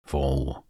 Forord.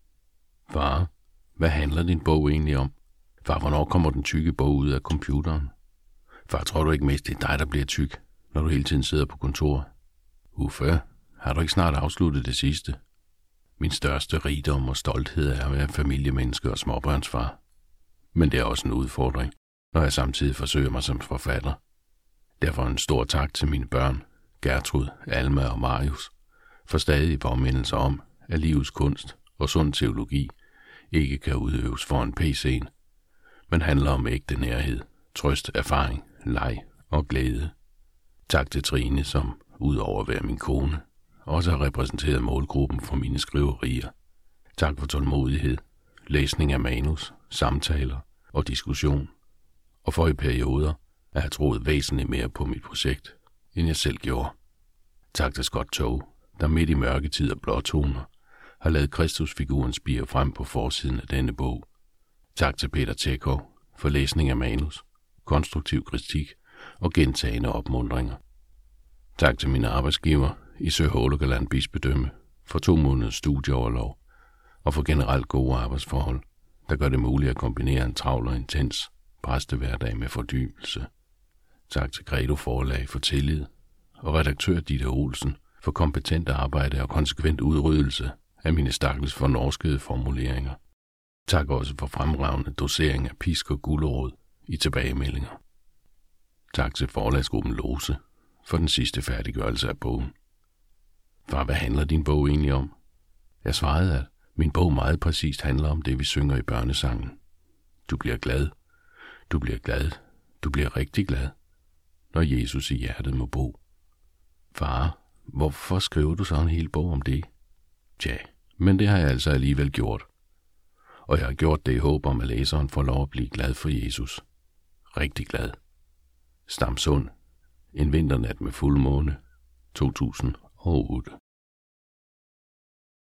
Far, hvad handler din bog egentlig om? Far, hvornår kommer den tykke bog ud af computeren? Far, tror du ikke mest, det er dig, der bliver tyk, når du hele tiden sidder på kontor? Uffe, har du ikke snart afsluttet det sidste? Min største rigdom og stolthed er at være familiemenneske og småbørnsfar. Men det er også en udfordring, når jeg samtidig forsøger mig som forfatter. Derfor en stor tak til mine børn, Gertrud, Alma og Marius, for stadige påmindelser om, at livets kunst og sund teologi ikke kan udøves foran PC'en, men handler om ægte nærhed, trøst, erfaring, leg og glæde. Tak til Trine, som udover at være min kone, også har repræsenteret målgruppen for mine skriverier. Tak for tålmodighed, læsning af manus, samtaler og diskussion, og for i perioder at have troet væsentligt mere på mit projekt, end jeg selv gjorde. Tak til Scott Tog, der midt i mørketid og blåtoner har lavet Kristusfiguren spire frem på forsiden af denne bog. Tak til Peter Tjekov for læsning af manus, konstruktiv kritik og gentagende opmuntringer. Tak til mine arbejdsgiver i Søhålogaland Bispedømme for 2 måneders studieoverlov og for generelt gode arbejdsforhold, der gør det muligt at kombinere en travl og intens præstehverdag med fordybelse. Tak til Credo Forlag for tillid og redaktør Ditte Olsen for kompetent arbejde og konsekvent udryddelse af mine stakkels fornorskede formuleringer. Tak også for fremragende dosering af pisk og gulerod i tilbagemeldinger. Tak til forlagsgruppen Lose for den sidste færdiggørelse af bogen. Far, hvad handler din bog egentlig om? Jeg svarede, at min bog meget præcist handler om det, vi synger i børnesangen. Du bliver glad, du bliver glad, du bliver rigtig glad, når Jesus i hjertet må bo. Far, hvorfor skriver du så en hel bog om det? Tja, men det har jeg altså alligevel gjort. Og jeg har gjort det i håb om, at læseren får lov at blive glad for Jesus. Rigtig glad. Stamsund. En vinternat med fuldmåne. 2008.